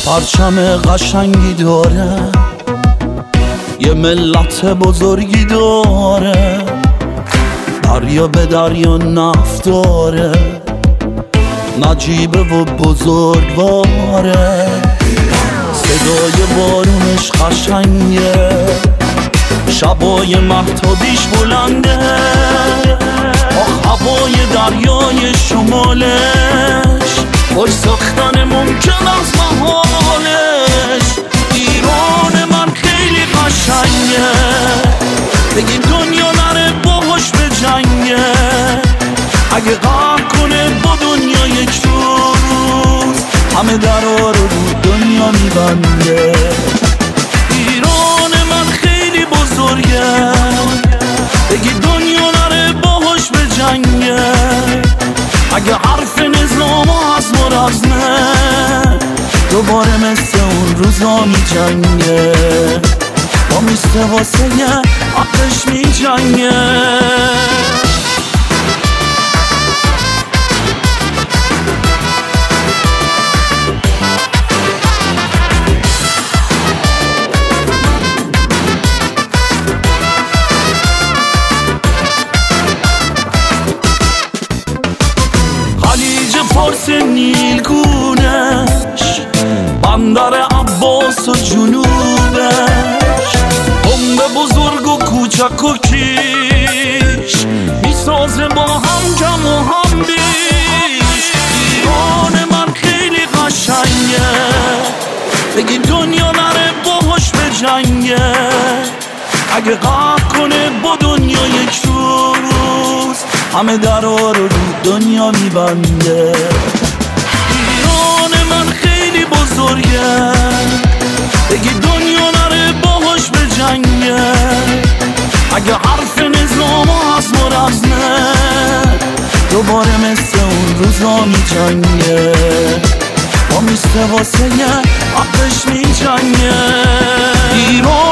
پرچم قشنگی داره، یه ملت بزرگی داره، دریا به دریا نفت داره، نجیبه و بزرگواره، صدای بارونش قشنگه، شبای مهتابیش بلنده، هوای دریای شمالش خوش ساختن ممکن از محالش. ایران من خیلی قشنگه، بگین دنیا نره باهاش به جنگه، اگه غم کنه با دنیا یک روز همه درها رو دنیا میبنده. ایران من خیلی بزرگه، بگی دنیا نره باهاش به جنگه، اگه حرف نظام از مرزنه دوباره مثل اون روزا می جنگه، با میسته واسه حقش می جنگه. فارس نیلگونش، بندر عباس و جنوبش، بمب بزرگ و کوچک و کیش میسازه با هم کم و هم بیش. ایران من خیلی قشنگه، بگی دنیا نره باهاش به جنگه، اگه غم کنه با دنیا یک روز همه درها رو دنیا میبنده. ایران من خیلی بزرگه، بگی دنیا نره باهاش به جنگه، اگه حرف نظام از مرزنه دوباره مثل اون روزا می جنگه، با میسته واسه حقش می جنگه. ایران